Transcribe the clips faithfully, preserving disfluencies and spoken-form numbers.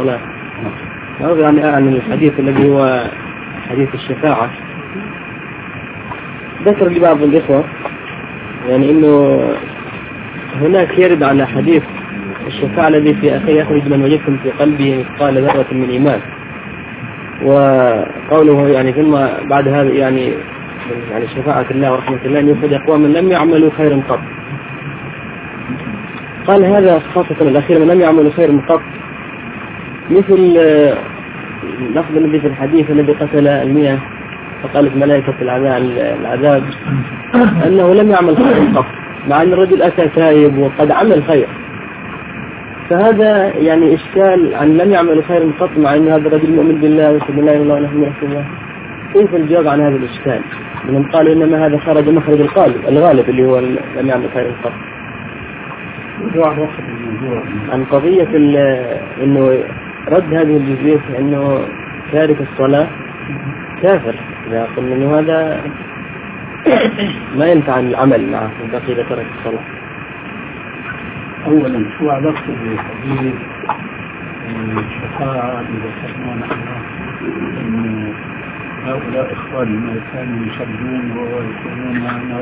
الصلاة. أرجع عن عن الحديث الذي هو حديث الشفاعة. ذكر لبعض الإخوة يعني إنه هناك يرد على حديث الشفاعة الذي في أخي يخرج من وجدكم في قلبه مثقال ذرة من إيمان، وقوله يعني ثم بعد هذا يعني يعني شفاعة الله ورحمة الله أن يخرج أقواما لم يعملوا خيرا قط. قال هذا خاصة الأخير من لم يعملوا خيرا قط، مثل اللفظ الذي في الحديث الذي قتل المئة فقالت ملائكة العذاب أنه لم يعمل خيرا قط، مع أن الرجل أتى تائب وقد عمل خير. فهذا يعني إشكال عن لم يعمل خيرا قط مع أن هذا الرجل مؤمن بالله ويشهد لا إله إلا الله ونحن رسول الله. كيف الجواب عن هذا الإشكال؟ من قال إنما هذا خرج مخرج القالب الغالب اللي هو لم يعمل خيرا قط. عن قضية إنه رد هذه الجزئية إنه تارك الصلاة كافر، إذا قلنا إنه هذا ما ينفع العمل معه بقي إذا ترك الصلاة. أولا شو علاقة بحديث الشفاعة إذا كنا نحن أن هؤلاء إخواننا ما كانوا يصلون ويكونون معنا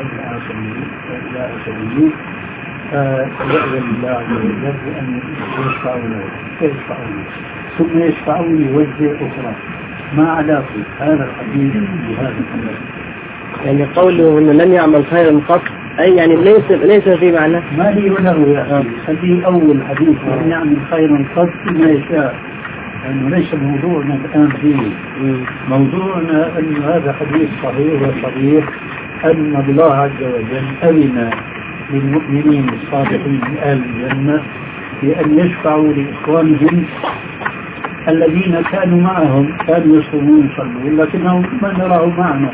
لا أسلمين فيأذن الله عز وجل بأن يشفعوا له فيشفعوا له ثم يشفعوا لوجه أخرى. ما علاقة هذا الحديث بهذا الحديث؟ يعني قوله أنه لن يعمل خيرا قط أي يعني ليس ليس في معنى ما لي وله يا أخي. خليه أول حديث لن يعمل خيرا قط ما يشاء، لأنه يعني ليس موضوعنا الآن فيه. موضوعنا أن هذا حديث صحيح وصريح أن الله عز وجل أذن للمؤمنين الصالحين من أهل الجنة بأن يشفعوا لإخوانهم الذين كانوا معهم كانوا يصومون يصلون لكنهم ما نراهم معنا،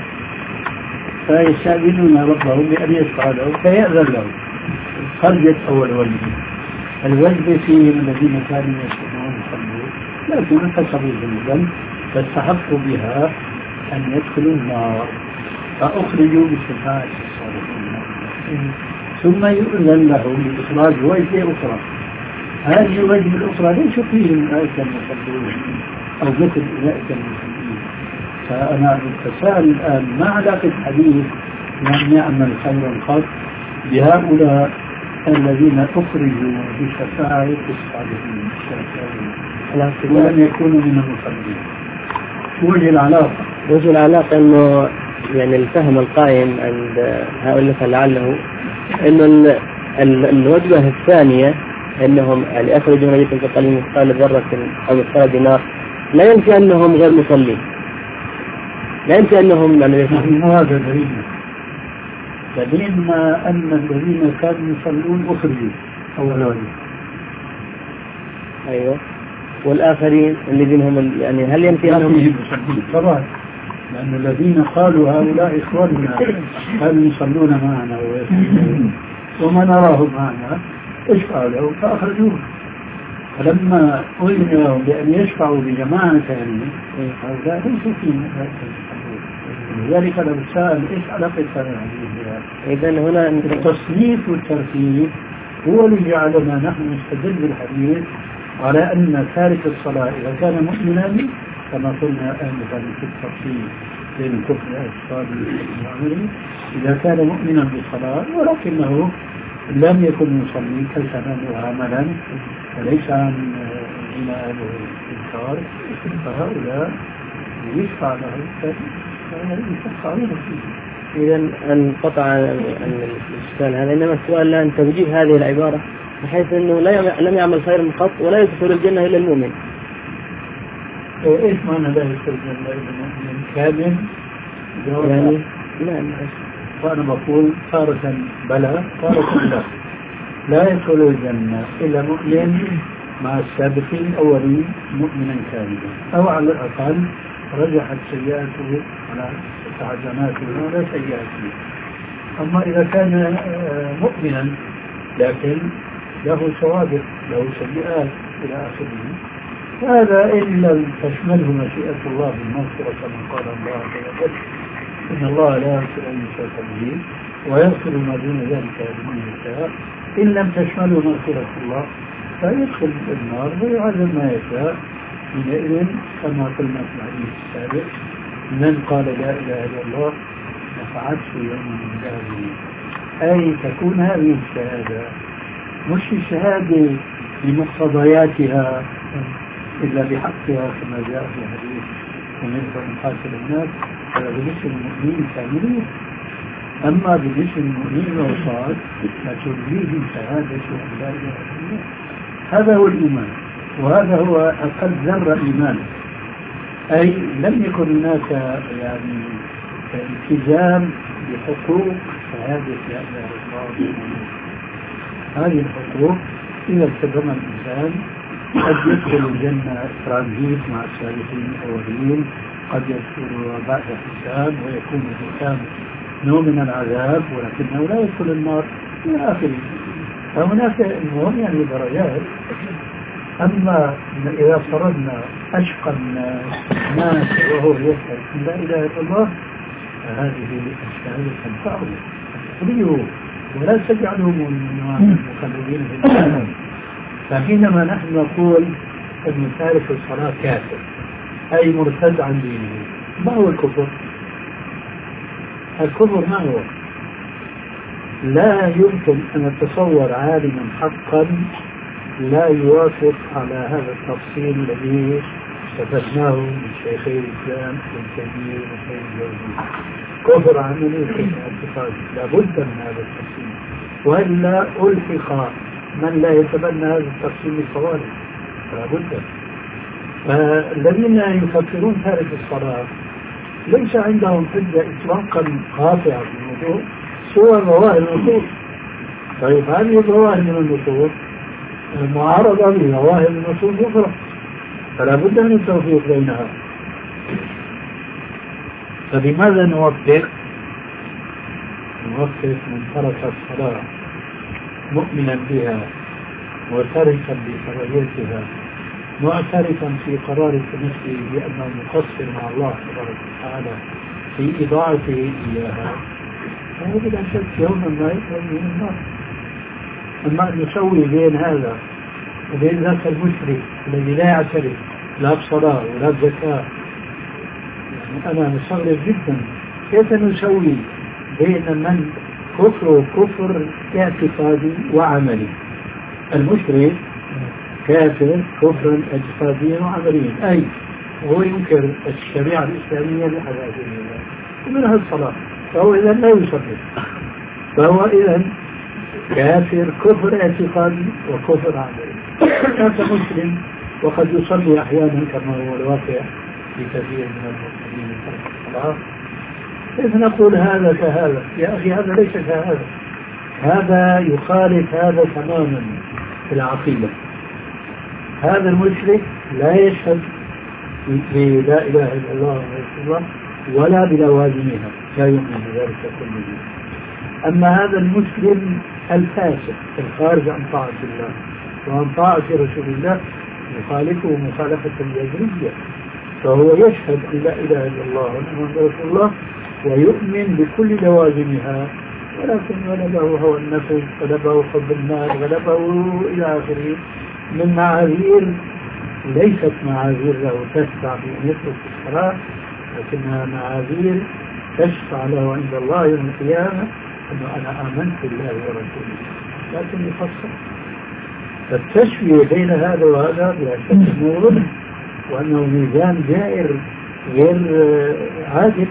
فيستأذنون ربهم بأن يشفع لهم فيأذن لهم. خرجت أول وجه الوجه فيه الذين كانوا يصومون يصلون لكن انكسروا ذنوبا فاستحقوا بها أن يدخلوا النار فأخرجوا بشفاعة الصالحين، ثم يؤذن لهم بإخراج وجه أخرى. هذه الوجه الأخرى ليس فيه أولئك المصلون أو مثل أولئك المصلين. فأنا أتساءل الآن ما علاقة حديث لم يعمل خيرا قط بهؤلاء الذين أخرجوا بشفاعة الصالحين ولم يكونوا من المصلين؟ وجه العلاقة وجه العلاقة أنه يعني الفهم القائم عند هؤلاء فلعله أنه الوجبة الثانية أنهم يعني أخرجوا من يكون كقليل مثقال ذرة أو مثقال دينار لا ينفي أنهم غير مصلين، لا ينفي أنهم يعني هذا دليل دليل ما أن الذين كانوا يصلون أخرجوا أولا. أيوة. والآخرين الذين هم يعني هل ينفي أنهم يصلون؟ طبعا، لأن الذين قالوا هؤلاء إخواننا كانوا يصلون معنا ويصلون وما نراهم معنا اشفعوا له فأخرجوه. فلما أذن لهم بأن يشفعوا بجماعة ثانية هؤلاء ليسوا فيهم. لذلك لو سأل إيش علاقة هذا الحديث؟ إذن هنا التصنيف والترتيب هو اللي جعلنا نحن نستدل بالحديث على أن تارك الصلاة إذا كان مؤمنا كما قلنا آنفا في التفصيل بين الكفر الاعتقادي والعملي، إذا كان مؤمنا بالصلاة ولكنه لم يكن يصلي كلسنا وعملا وليس عن غناء الإنكار فهؤلاء يشفع له يشفع له فيه. إذا انقطع الإشكال هذا، إنما السؤال الآن تجيب هذه العبارة بحيث أنه لا لم يعمل خيرا قط ولا يدخل الجنة إلا المؤمن. إيش معنى لا يدخل الجنة إلا المؤمن؟ كامل؟ يعني لا فأنا بقول تارة بلى تارة لا. لا يدخل الجنة إلا مؤمن مع السابقين الأولين مؤمنا كاملا، أو على الأقل رجحت سيئاته على حسناته ولا سيئاته. أما إذا كان مؤمنا لكن له سوابق له سيئات إلى آخره هذا إن لم تشمله مشيئة الله بالمغفرة كما قال الله عز وجل إن الله لا يغفر أن يشرك به ويغفر ما دون ذلك لمن يشاء، إن لم تشمله مغفرة الله فيدخل النار ويعذب ما يشاء حينئذ كما قلنا في الحديث السابق من قال لا إله إلا الله نفعته يوم من داره، أي تكون هذه الشهادة مش الشهادة بمقتضياتها إلا بحقها كما جاء في الحديث ونقدر نقاتل الناس، هذا بالنسبة للمؤمنين كاملين. أما بالنسبة للمؤمنين الأوصاد فتلهيهم شهادة أن لا إله إلا الله. هذا هو الإيمان، وهذا هو أقل ذرة إيمان، أي لم يكن هناك يعني التزام بحقوق شهادة لا إله إلا الله. هذه الحقوق إذا التزمها الإنسان قد يدخل الجنة ترانزيت مع السابقين الأولين، قد يدخل بعد حساب ويكون الختام نوع من العذاب، ولكنه لا يدخل النار إلى آخره. فهناك المهم يعني درجات. أما إذا فرضنا أشقى الناس وهو يشهد أن لا إله إلا الله فهذه الشهادة تنفعه تخرجه ولا تجعله من المخلدين في الجنة. فحينما نحن نقول أن تارك الصلاة كافر أي مرتد عن دينه، ما هو الكفر؟ الكفر ما هو؟ لا يمكن أن نتصور عالما حقا لا يوافق على هذا التفصيل الذي استفدناه من شيخي الإسلام ابن تيمية وشيخ الجوزي. كفر عملي وكفر اعتقادي، لابد من هذا التفصيل، وإلا ألحق من لا يتبنى هذا التفصيل الصواب، لابد. فالذين يفكرون تارك الصلاة ليس عندهم حجة إطلاقا قاطعة في الموضوع سوى ظواهر النصوص. طيب هذه الظواهر من النصوص معارضة بظواهر النصوص أخرى، فلا بد من التوفيق بينها. فبماذا نوفق؟ نوفق من ترك الصلاة مؤمنا بها معترفا بفرضيتها معترفا في قرارة نفسه بأنه مقصر مع الله تبارك وتعالى في إضاعته إياها، فهو بلا شك يوما ما يخرج من النار. أما أن نسوي بين هذا وبين ذاك المشرك الذي لا يعترف لا بصلاة ولا بزكاة، يعني أنا مستغرب جدا كيف نسوي بين من كفر كفر اعتقادي وعملي. المشرك كافر كفرا اعتقاديا وعمليا، أي هو ينكر الشريعة الإسلامية بحذافيرها ومنها الصلاة، فهو إذا لا يصلي، فهو إذا كافر كفر اعتقادي وكفر عملي. كافر مسلم وقد يصلي أحيانا كما هو الواقع في كثير من المسلمين ترك الصلاة. كيف نقول هذا كهذا؟ يا أخي هذا ليس كهذا، هذا يخالف هذا تماما في العقيدة. هذا المشرك لا يشهد بلا إله إلا الله ورسول الله ولا بلوازمها، لا يؤمن بذلك كله. أما هذا المسلم الفاسق الخارج عن طاعة الله وعن طاعة رسول الله يخالفه مخالفة جذرية، فهو يشهد أن لا إله إلا الله وأن رسول الله ويؤمن بكل لوازمها، ولكن غلبه هو النفس، غلبه حب المال، غلبه إلى آخره من معاذير ليست معاذير له تشفع في أن يترك الصلاة، لكنها معاذير تشفع له عند الله يوم القيامة أنه أنا آمنت بالله ورسوله، لكن يفصل. فالتشفية بين هذا وهذا بلا شك أنه ظلم، وأنه ميزان جائر غير عادل.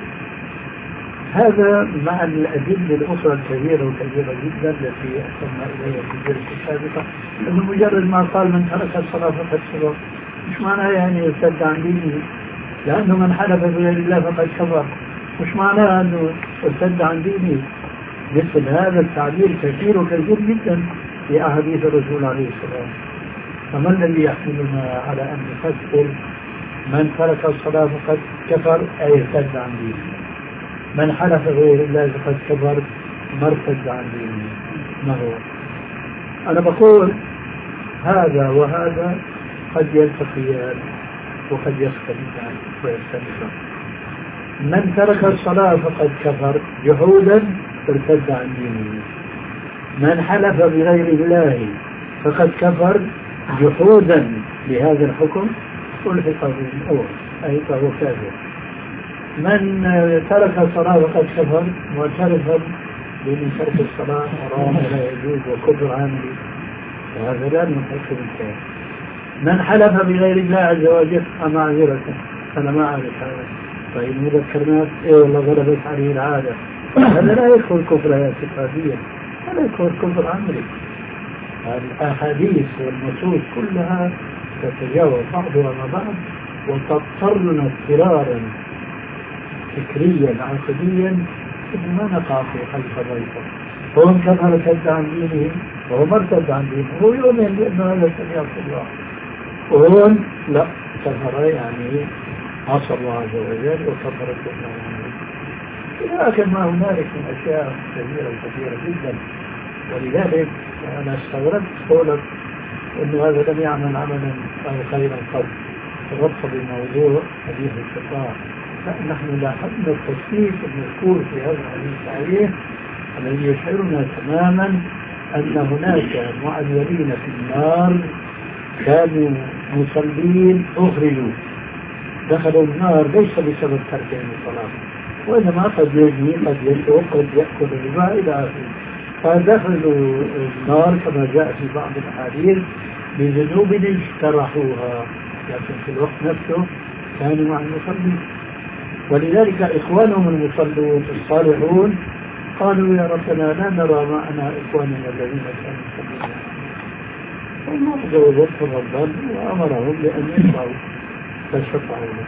هذا مع الأدلة الأخرى الكبيرة وكبيرة جدا التي أشرنا إليها في الدرس السابقة، أنه مجرد ما قال من ترك الصلاة فقد كفر، مش معناه يعني يرتد عن دينه، لأنه من حلف بغير الله فقد كفر، مش معناه أنه يرتد عن دينه. مثل هذا التعبير كثير وكثير جدا في أحاديث الرسول عليه السلام. فما الذي يحملنا على أن نفسر من ترك الصلاة فقد كفر أي ارتد عن دينه، من حلف غير الله فقد كفر مرتد عن دينه؟ ما هو؟ أنا بقول هذا وهذا قد يلتقيان وقد يختلفان ويختلفان. من ترك الصلاة فقد كفر جحودا ارتد عن دينه، من حلف بغير الله فقد كفر جحودا لهذا الحكم ألحق بالأول أي فهو كافر. من ترك الصلاة وقد كفر معترفا بأن ترك الصلاة حرام ولا يجوز وكفر عامل، وهذا لا نلحق بالكافر. من حلف بغير الله عز وجل معذرة أنا ما أعرف هذا، طيب مذكرناك إيه والله غلبت عليه العادة، هذا لا يدخل كفر اعتقاديا، هذا يدخل كفر عملي. الأحاديث والنصوص كلها تتجاوز بعضها مع بعض وتضطرنا اضطرارا فكريا عقديا إن ما نقع في حلف الريفة. هو كفر ارتد عن دينه وهو ما ارتد عن دينه، هو يؤمن بأن هذا شريعة الله، وهون لا كفر يعني عصى الله عز وجل وكفر الإسلام. لكن ما هنالك من أشياء كثيرة كثيرة جدا، ولذلك أنا استغربت قولك أنه هذا لم يعمل عملا أو خيرا قط تربط بموضوع حديث الشفاعة. لا، نحن لاحظنا التصنيف المذكور في هذا الحديث عليه الذي يشعرنا تماما أن هناك معذبين في النار كانوا مصلين أخرجوا دخلوا النار ليس بسبب تركهم الصلاة، وإنما قد يجني قد يشرب قد يأكل الربا إلى آخره، فدخلوا النار كما جاء في بعض الأحاديث بذنوب اجترحوها، لكن في الوقت نفسه كانوا مع المصلين. ولذلك إخوانهم المصلون الصالحون قالوا يا ربنا لا نرى معنا إخواننا الذين كانوا يصلون، وما جاوزتهم الظن وأمرهم بأن يشفعوا فشفعوا له.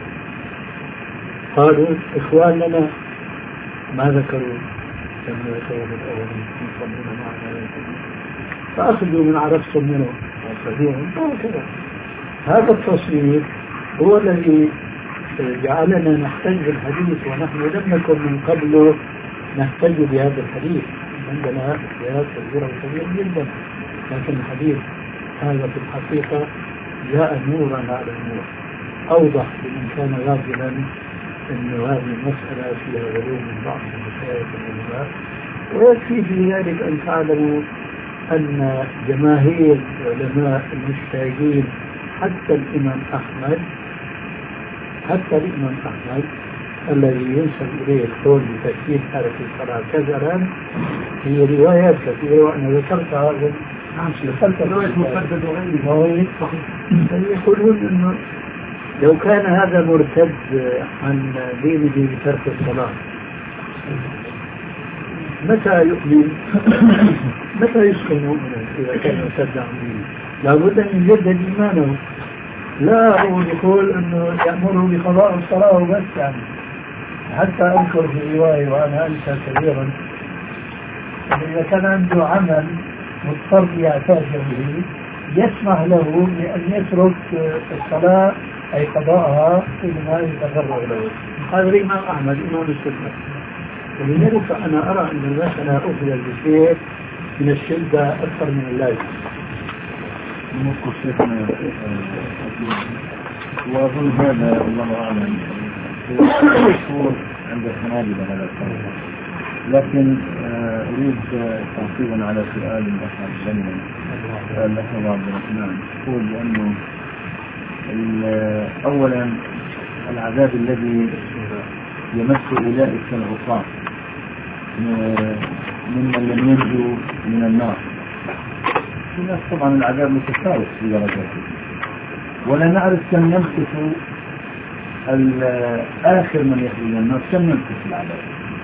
قالوا إخواننا ما ذكروا كما ذكروا الأولين يصلون معنا، فأخذوا من عرفتم منهم وصديهم وكذا. هذا التصنيف هو الذي جعلنا نحتج بالحديث، ونحن لم نكن من قبل نحتج بهذا الحديث، عندنا اختيارات كثيرة وكبيرة جدا، لكن الحديث هذا في الحقيقة جاء نورا على النور، أوضح لمن كان غافلا أن هذه المسألة فيها غلو من بعض المشايخ والعلماء. ويكفي في ذلك أن تعلموا أن جماهير العلماء المجتهدين حتى الإمام أحمد حتى الإمام أحمد الذي ينسب إليه القول بتكفير تارك الصلاة كذا في روايات كثيرة وأنا ذكرتها. نعم ذكرت رواية مسدد وغيره يقولون أنه لو كان هذا مرتد عن دينه بترك الصلاة متى يؤمن؟ متى يسكن مؤمنا إذا كان مرتد عن دينه؟ لابد أن يجدد إيمانه. لا هو يقول أنه يأمره بقضاء الصلاة وبس، يعني حتى أذكر في رواية وأنا أنسى كثيرا إذا كان عنده عمل مضطر يعتاد به يسمح له بأن يترك الصلاة أي قضاءها حينما يتفرغ له. هذا الإمام أحمد إمام السنة. ولذلك أنا أرى أن المسألة أخذ بشيء من الشدة أكثر من اللازم. نذكر شيخنا وأظن هذا الله أعلم هو مشهور عند الحنابلة هذا الكلام، لكن أريد تعقيبا على سؤال الأخ الجنة الأخ عبد الرحمن، يقول بأنه أولا العذاب الذي يمس أولئك العصاة ممن لم ينجوا من النار، الناس طبعا العذاب متفاوت في درجاته، ولا نعرف كم يمكث آخر من يخرج من النار، كم يمكث العذاب.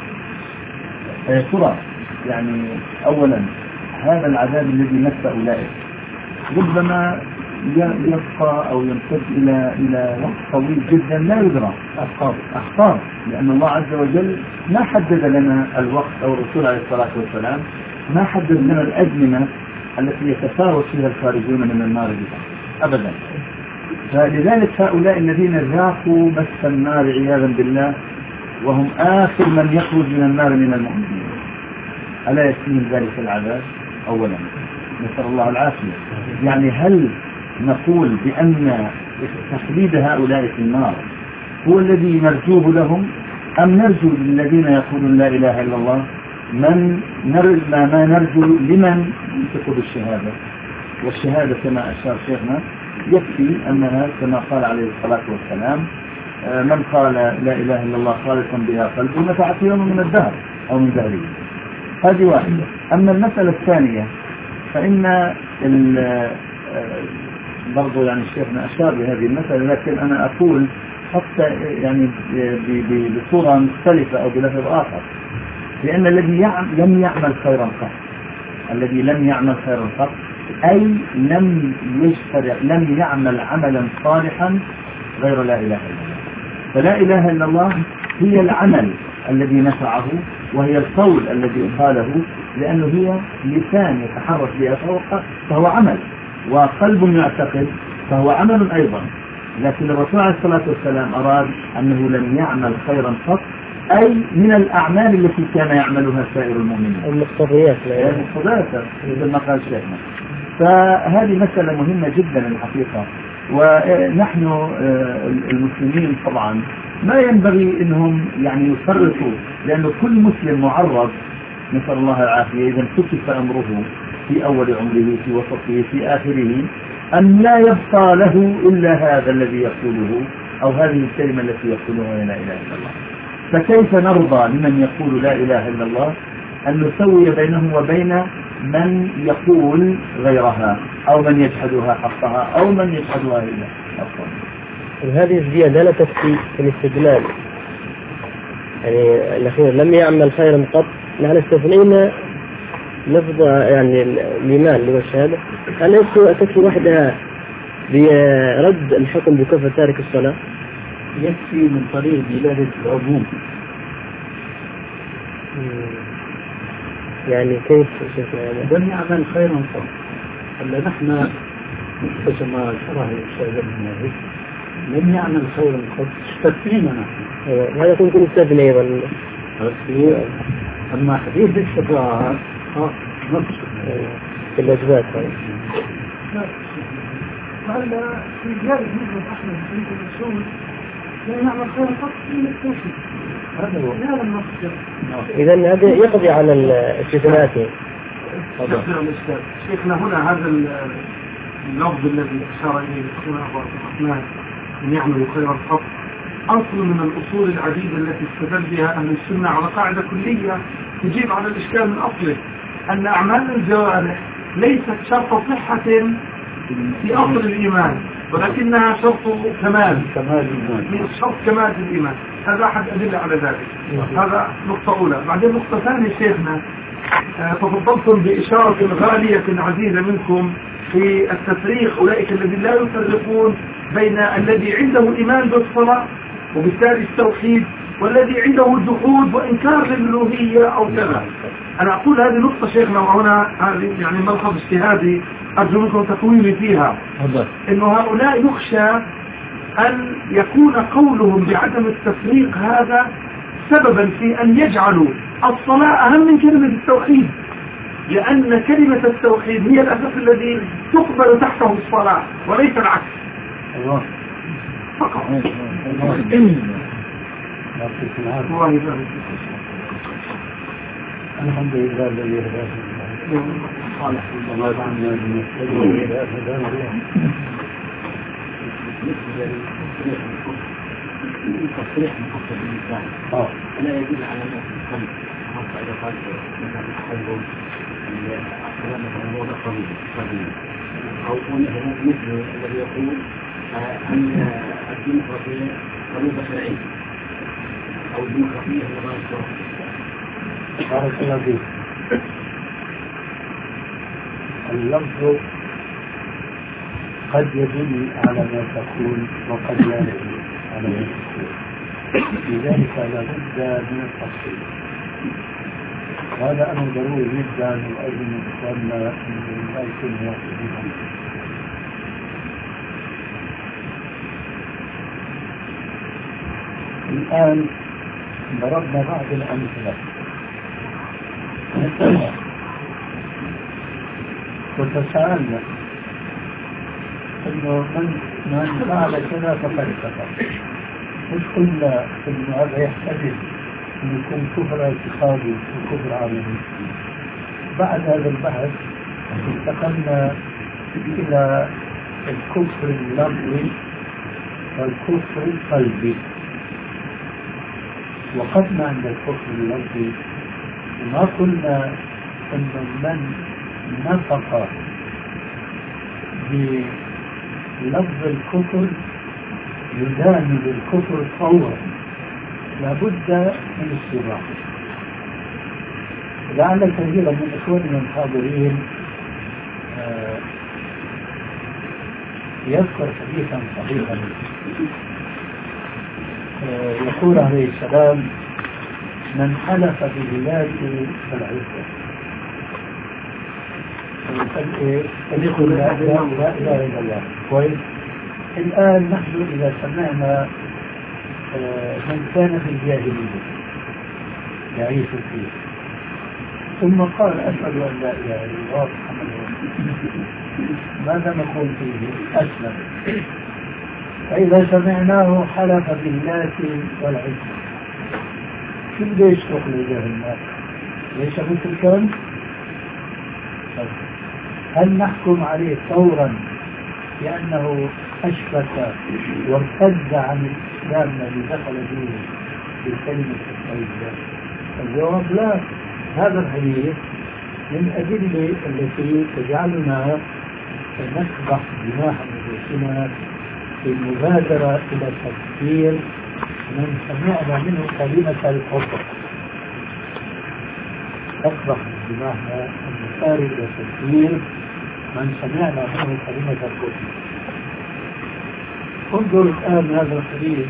ترى يعني أولا هذا العذاب الذي مس أولئك ربما يبقى أو يمتد إلى إلى وقت طويل جدا لا يدرى، أحقاب أحقاب لأن الله عز وجل ما حدد لنا الوقت، أو الرسول عليه الصلاة والسلام ما حدد لنا الأزمنة التي يتفاوت فيها الخارجون من النار بها أبدا. فلذلك هؤلاء الذين ذاقوا مس النار عياذا بالله وهم آخر من يخرج من النار من المؤمنين، ألا يكفيهم ذلك العذاب؟ أولا نسأل الله العافية. يعني هل نقول بأن تخليد هؤلاء في النار هو الذي نرجوه لهم، أم نرجو للذين يقولون لا إله إلا الله من نرجو ما نرجو لمن ينطق بالشهادة؟ والشهادة كما أشار شيخنا يكفي أنها كما قال عليه الصلاة والسلام من قال لا إله إلا الله خالصا بها قلبه نفعت يوم من الدهر أو من دهره. هذه واحدة. أما المسألة الثانية فإن برضو يعني شيخنا أشار بهذه المسألة، لكن أنا أقول حتى يعني بصورة مختلفة أو بلفظ آخر، لأن الذي لم يعمل خيرا قط، الذي لم يعمل خيرا قط أي لم يشترع لم يعمل عملا صالحا غير لا إله إلا الله. فلا إله إلا الله هي العمل الذي نفعه، وهي القول الذي قاله، لأنه هي لسان يتحرك بها فهو عمل، وقلب يعتقد فهو عمل أيضا. لكن الرسول عليه الصلاة والسلام أراد أنه لم يعمل خيرا قط، أي من الأعمال التي كان يعملها سائر المؤمنين، المقتضيات المقتضيات مثل ما قال شيخنا. فهذه مسألة مهمة جدا الحقيقة. ونحن المسلمين طبعا ما ينبغي انهم يعني يفرطوا، لأنه كل مسلم معرض نسأل الله العافية إذا انتكس أمره في أول عمره في وسطه في آخره أن لا يبقى له إلا هذا الذي يقوله أو هذه الكلمة التي يقولها لا إله إلا الله. فكيف نرضى لمن يقول لا إله إلا الله أن نسوي بينه وبين من يقول غيرها أو من يجحدها حقها أو من يجحدها إلا حقها؟ هذه الزيادة لا تكفي في الاستدلال، يعني الأخير لم يعمل خيرا قط. نحن استثنينا لفظ يعني الإيمان اللي هو الشهادة، هل تكفي وحدها برد الحكم بكفر تارك الصلاة؟ يكفي من طريق دلالة العموم. يعني كيف شيخنا؟ لم يعمل خيرا قط. هلا نحن كما شرح الأستاذ ابن مالك لم يعمل خيرا قط، استثنينا نحن. هذا كنت نستثني أيضا. أما حديث الشفاعة نفس في الأجبات. وهذا في زيادة مثل أحمد بن الرسول لم يعمل خيرا قط إلا التوحيد. هذا هو هذا النص. إذا هذا يقضي على الاستثناءات. شيخنا هنا هذا اللفظ الذي أشار إليه الأخوة أبو الرحمن أن يعملوا خيرا قط أصل من الأصول العديدة التي استدل بها أهل السنة على قاعدة كلية تجيب على الإشكال من أصله، أن أعمال الجوارح ليست شرط صحة في أصل الإيمان، ولكنها شرط كمال كمال من شرط كمال الإيمان. هذا أحد أدلة على ذلك. هذا نقطة أولى. بعدين نقطة ثانية شيخنا، تفضلتم بإشارة غالية عزيزة منكم في التفريق، أولئك الذين لا يفرقون بين الذي عنده إيمان بالصلاة وبالتالي التوحيد والذي عنده جحود وإنكار للألوهية أو كذا. أنا أقول هذه نقطة شيخنا، وهنا هذه يعني ملحظ اجتهادي أرجو منكم تقويمي فيها، إنه هؤلاء يخشى أن يكون قولهم بعدم التفريق هذا سببا في أن يجعلوا الصلاة أهم من كلمة التوحيد، لأن كلمة التوحيد هي الأساس الذي تقبل تحته الصلاة وليس العكس. الله فقط. الحمد لله الذي هدانا صالح وما جعلنا لنهتدي إلى أن هدانا الله. تصريح مخصص بالإنسان لا يدل على نفس القلب، خاصة إذا قال مثلا الحلو الكلام مثلا وضع قليل أو مثل الذي يقول أن الديمقراطية قانون شرعي أو الديمقراطية هي نظام الشرعي. بارك الله فيك. اللفظ قد يدل على ما تقول وقد لا يدل على ما تقول، لذلك لابد من التفصيل. هذا أمر ضروري جدا وأرجو من إخواننا أن لا يكون واحد. الآن ضربنا بعض الأمثلة وتساءلنا انه من من فعل كذا فقد كفر. مش قلنا انه هذا يحتمل ان يكون كفر اعتقادي وكفر عملي. بعد هذا البحث انتقلنا الى الكفر اللفظي والكفر القلبي. وقفنا عند الكفر اللفظي وما قلنا أن من نطق بلفظ الكفر يدان بالكفر فورا، لابد من الصراحة. لعل كثيرا من إخواننا الحاضرين آه يذكر حديثا صحيحا آه يقول عليه السلام: من حلف بالله فالعزة فليقل لا إله إلا الله. كويس. الآن نحن إذا سمعنا آه من كان في الجاهلية يعيش فيه ثم قال: أشهد أن لا إله إلا الله محمد رسول الله، ماذا نقول فيه؟ أسلم. فإذا سمعناه حلف بالله والعزة، شو بده يشرح لجاه الناس؟ ليس مثل كان؟ هل نحكم عليه فورا لأنه أشرك وارتد عن الإسلام الذي دخل به بالكلمة الطيبة؟ الجواب لا. هذا الحديث من الأدلة التي تجعلنا نسبح دماء أنفسنا في المبادرة إلى تكفير من سمعنا منه كلمة الكفر. نسبح دماءنا المسارع إلى تكفير من سمعنا منه كلمة الكفر. انظر الآن هذا الحديث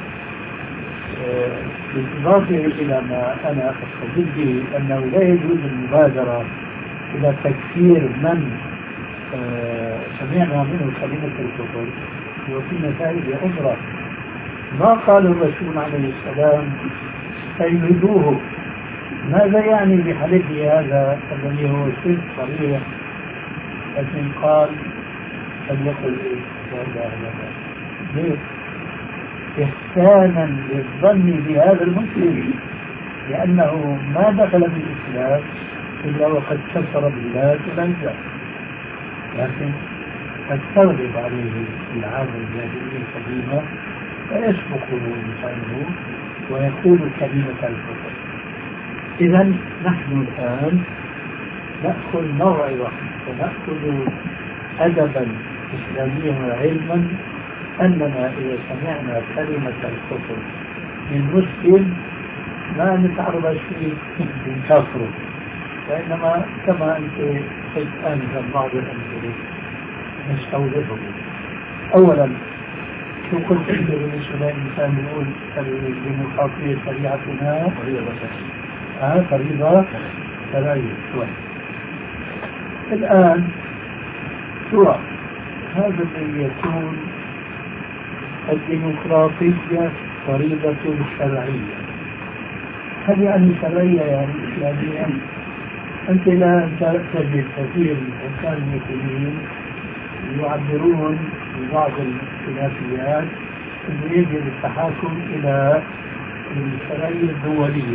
بالإضافة إلى ما أنا أستدل به أنه لا يجوز المبادرة إلى تكفير من سمعنا منه كلمة الكفر، وفي مسائل أخرى ما قال الرسول عليه السلام: سيدوه. ماذا يعني بحلفه هذا الذي هو شرك صريح؟ لكن قال: فليقل لا إله إلا الله. ليه؟ إحسانا للظن بهذا المسلم، لأنه ما دخل بالإسلام إلا وقد كفر بالله والعزة، لكن قد تغلب عليه العادة الجاهلية القديمة فيسبق لسانه ويقول كلمة الكفر. إذا نحن الآن نأخذ موعظة ونأخذ أدبا إسلاميا وعلما أننا إذا سمعنا كلمة الكفر من مسلم ما نتعرض شيء من كفره، وإنما كما أنت قلت آنفا بعض الأمثلة نستوضحه. أولا، شو قلت أنت بالنسبة للإنسان يقول الديمقراطية شريعتنا آه فريضة شرعية. الآن سؤال: هذا الذي يكون الديمقراطية فريضة شرعية، هل يعني شرعية يعني إسلامية؟ أنت لا تجد كثير من الحكام المسلمين يعبرون ببعض الاختلافيات أنه يجب التحاكم إلى الشرعية الدولية.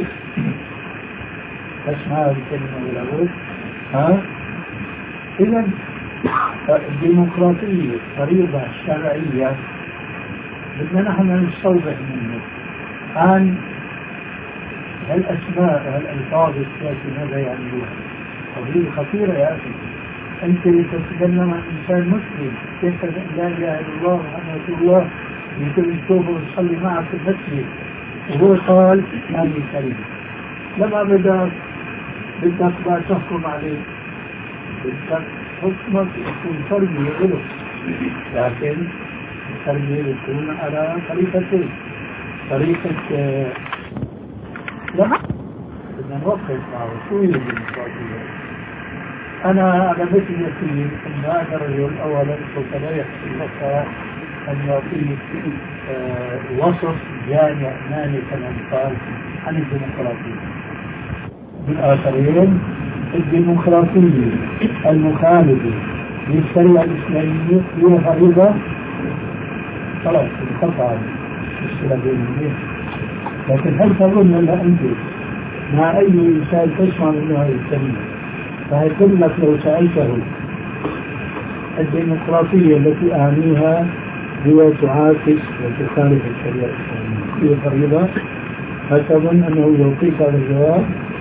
تسمع الكلمة الأول؟ ها؟ إذا الديمقراطية فريضة شرعية بدنا نحن نستوضح منه عن هالأسماء هالألفاظ السياسية ماذا يعنيها. قضية خطيرة يا أخي. أنت تتكلم عن إنسان مسلم، كيف لا إله إلا الله محمد رسول الله، يمكن تشوفه وتصلي معه في المسجد وهو قال هذه الكلمة، لما بدأ بدك بقى تحكم عليه، بدك حكمك يكون تربية له، لكن التربية بتكون على طريقتين. طريقة لا بدنا نوقف معه شو هي الديمقراطية. أنا على مثل يقين أن هذا الرجل أولا سوف لا يحصل لك أن يعطيك آه وصف جامع مالي كما قال عن الديمقراطية. بالآخرين الديمقراطية المخالفة للشريعة الإسلامية هي فريضة خلاص انقطع المشكلة بينهم. لكن هل تظن أن أنت مع أي إنسان تسمع منه هذه الكلمة فهيقول لك لو سألته الديمقراطية التي أعنيها هي تعاكس وتخالف الشريعة الإسلامية هي فريضة. هل تظن أنه يعطيك هذا الجواب؟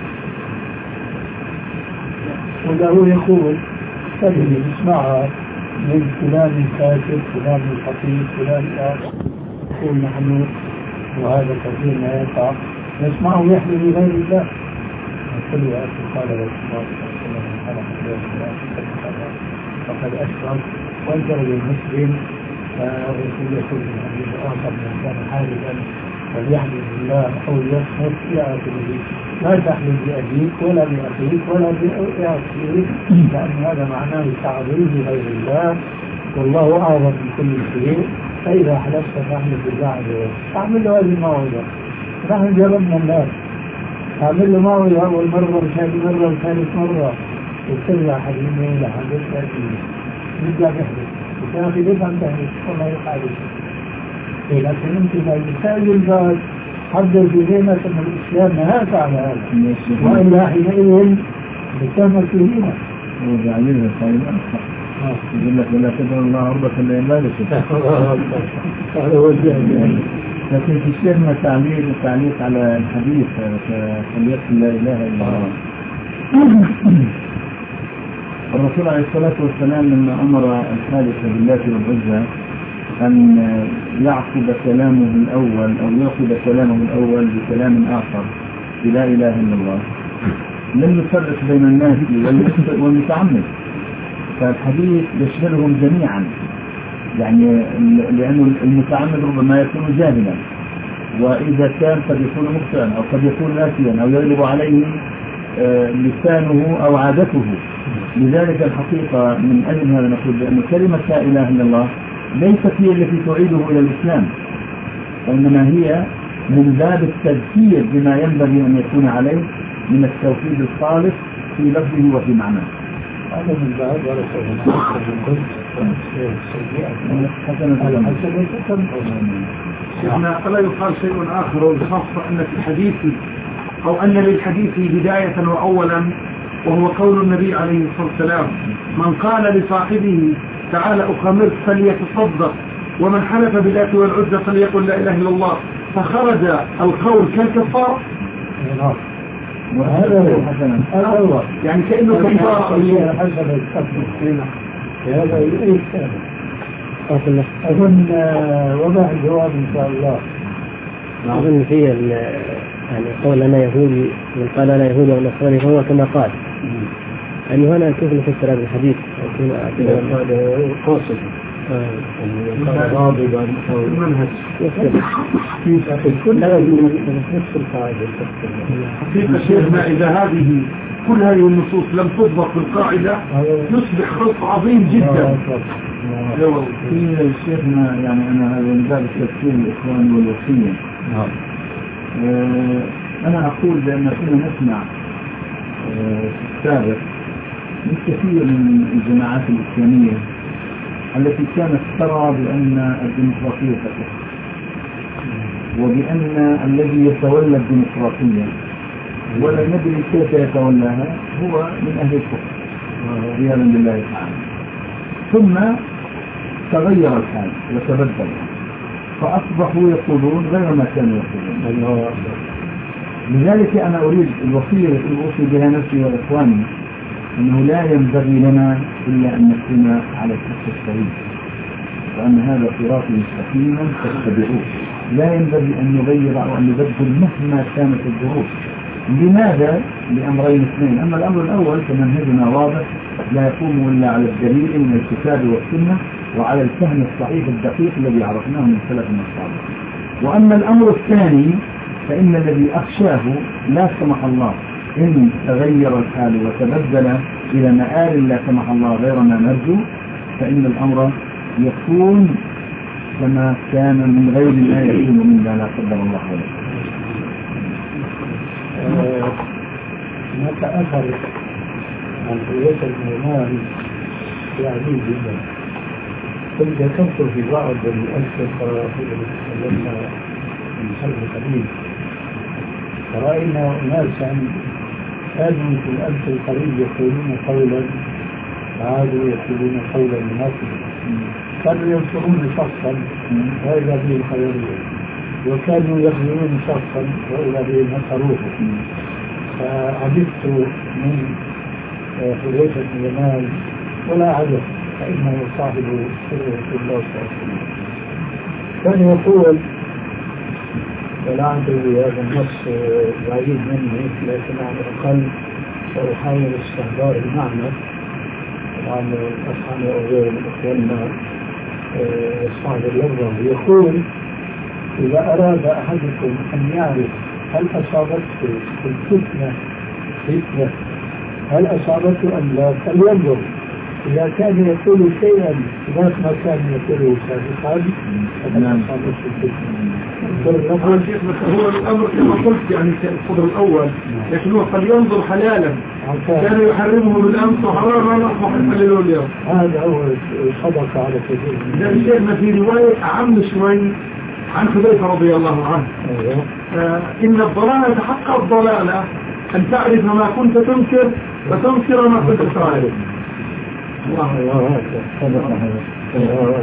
وله يقول تجري اسمعها من فلان الكاتب فلان الخطيب فلان الآخر يقول نحن وهذا كثير ما يقع نسمعه يحلو بغير الله. كل أخي قال رسول الله صلى الله عليه وسلم فقد أشرك وانزل المسلم فالرسول يقول من حديث آخر من كان حالفا فليحلف بالله أو يصمت يا أخي لا تحلف بأبيك ولا بأخيك ولا بأخيك لأن هذا معناه تعظيم غير الله والله أعظم من كل شيء. فإذا حلفت فاحلف بالله عز وجل. أعمل له هذه الموعظة. نحن جربنا الناس أعمل له موعظة أول مرة وثاني مرة وثالث مرة وترجع حليمين لحدث أكيد يرجع يحلف يا أخي ليش عم تحلف والله يحلف. لكن أنت إذا يسأل البعض حضر في ذهنك أن الإسلام نهاك على هذا وإلا حينئذ بتهمك في دينك. وبعدين الخير يقول لك ولا تدعو الله عرضة لإيمانك. هذا هو الجهل. لكن في الشيخنا تعليق تعليق على الحديث فليقل لا إله إلا الله. الرسول عليه الصلاة والسلام لما أمر الحادث بالله والعزى أن يعقب كلامه الأول أو يعقب كلامه الأول بكلام آخر لا إله إلا الله لم يفرق بين الناس والمتعمد. فالحديث يشملهم جميعا يعني لأن المتعمد ربما يكون جاهلا وإذا كان قد يكون مخطئا أو قد يكون ناسيا أو يغلب عليه لسانه أو عادته. لذلك الحقيقة من أجل هذا نقول بأن كلمة لا إله إلا الله ليست هي التي تعيده إلى الإسلام وإنما هي من باب التذكير بما ينبغي أن يكون عليه من التوحيد الخالص في لفظه وفي معناه. هذا من باب ورسول الله ألا يقال شيء آخر وبخاصة أن في الحديث أو أن للحديث بداية وأولا وهو قول النبي عليه الصلاة والسلام من قال لصاحبه تعالى أخمرك فليتصدق ومن حلف بالله والعزى فليقل لا إله إلا الله فخرج القول كالكفار. وهذا هو حسنا هذا هو يعني كأنه كفار حسنا الكفر هذا أي كتاب أظن وضع الجواب إن شاء الله. أظن في يعني قول أنا يهودي من قال أنا يهودي أو نصراني فهو كما قال يعني هنا كيف نفسر هذا الحديث هذا قاصد قال غاضبا أو المنهج في كل هذه نفس القاعدة. حقيقة شيخنا إذا هذه كل هذه النصوص لم تضبط بالقاعدة يصبح خلط عظيم جدا. في شيخنا يعني أنا هذا من باب التفسير الإخوان والوصية. أنا أقول بأن كنا نسمع في السابق من كثير من الجماعات الإسلامية التي كانت ترى بأن الديمقراطية تكفر وبأن الذي يتولى الديمقراطية ولا ندري كيف يتولاها هو من أهل الكفر عياذا بالله تعالى. ثم تغير الحال وتبدل فأصبحوا يقولون غير ما كانوا يقولون. لذلك أنا أريد الوصية التي أوصي بها نفسي وإخواني أنه لا ينبغي لنا إلا أن نكون على الحق السليم وأن هذا صراطي مستقيما فاتبعوه. لا ينبغي أن يغير أو أن يبدل مهما كانت الظروف. لماذا؟ لأمرين اثنين. أما الأمر الأول فمنهجنا واضح لا يقوم إلا على الدليل من الكتاب والسنة وعلى الفهم الصحيح الدقيق الذي عرفناه من سلفنا الصالح. وأما الأمر الثاني فإن الذي أخشاه لا سمح الله إن تغير الحال وتبدل إلى مآل لا سمح الله غير ما نرجو فإن الأمر يكون كما كان من غير ما يكون مما لا قدر الله عليه. هناك أثر عن قوة الإيمان عديد جدا. كنت ذكرت في بعض الأنشطة التي تكلمنا من خلف قليل فرأينا ناسا كانوا في الأمس القريب يقولون قولا عادوا يقولون قولا مناسبا، كانوا ينصرون شخصا وإذا به خيرية، وكانوا يخذلون شخصا وإذا به نصروه. فعجبت من حذيفة بن اليمان ولا عجب، فإنه صاحب سر رسول الله صلى الله عليه وسلم. كان يقول، ولا أدري هذا النص بعيد مني، لكن على الأقل سأحاول استحضار المعنى عن الأصحاب وغير الإخوان صاحب اللغة. يقول: إذا أراد أحدكم أن يعرف هل أصابته الفتنة فتنة هل أصابته أم لا فلينظر، إذا كان يقول شيئا خلاف ما كان يقوله سابقا فقد أصابته الفتنة. هو الأمر كما قلت يعني الصدر الأول، لكن هو فلينظر حلالا كان يحرمه بالأمس وحرام أصبح يحلله اليوم. هذا هو صدق على كثير. لأن شيخنا في رواية أعم شوي عن حذيفة رضي الله عنه: آه إن الضلالة حق الضلالة أن تعرف ما كنت تنكر وتنكر ما كنت تعرف. الله الله صدق هذا.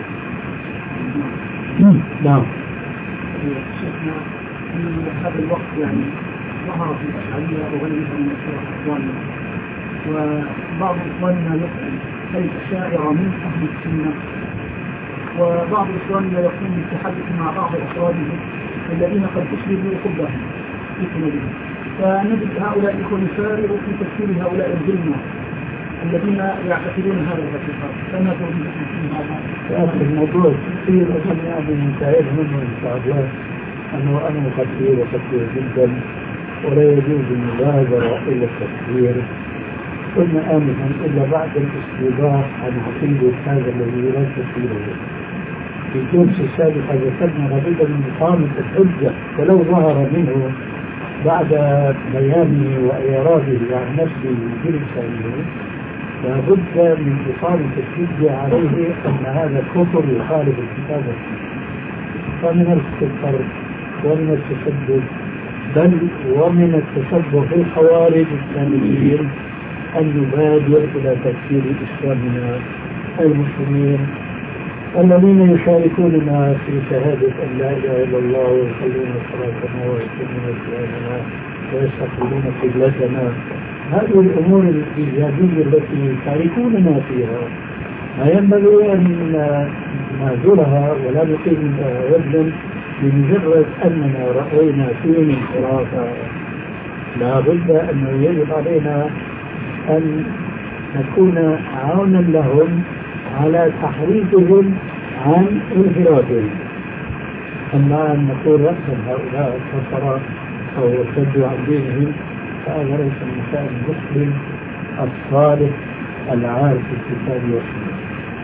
نعم. شيخنا أن هذا الوقت يعني ظهر في الأشعرية وغيرها من إخواننا، وبعض إخواننا يسأل هل الأشاعرة من أهل السنة، وبعض إخواننا يقوم بالتحدث مع بعض أفرادهم الذين قد أسلبوا قبهم في كنبهم، فنجد هؤلاء الإخوة يسارعوا في تفسير هؤلاء الظلمة الذين يعتقدون هذا الاعتقاد. فما تريد في هذا؟ الموضوع كثير أظن يعني متعب منه إن شاء الله، أنه أنا خطير وخطير جدا ولا يجوز المبادرة إلى التفكير. قلنا آنفا إلا بعد الاستيضاح عن عقيدة هذا الذي لا تفسيره. في الجلسة السابقة ذكرنا لابد من إقامة الحجة ولو ظهر منه بعد بيانه وإيراده عن نفسه جلسة إليه، لابد من إقامة الحجة عليه أن هذا الكفر يخالف الكتاب والسنة. فمن الكفر ومن التشدد بل ومن التشبه في الخوارج الإسلاميين أن يبادر إلى تكفير إسلامنا المسلمين الذين يشاركوننا في شهادة أن لا إله إلا الله ويصلون صلاتنا ويقيمون صلاتنا ويستقبلون قبلتنا. هذه الأمور الإيجابية التي يشاركوننا فيها ما ينبغي أن نهجرها ولا نقيم وزنا بمجرد أننا رأينا فيه انحرافا. لا بد أنه يجب علينا أن نكون عونا لهم على تحريفهم عن انحرافهم. أما أن نقول رأسا هؤلاء كفر أو ارتدوا عن دينهم فهذا ليس من شأن المسلم الصالح العارف بالكتاب والسنة.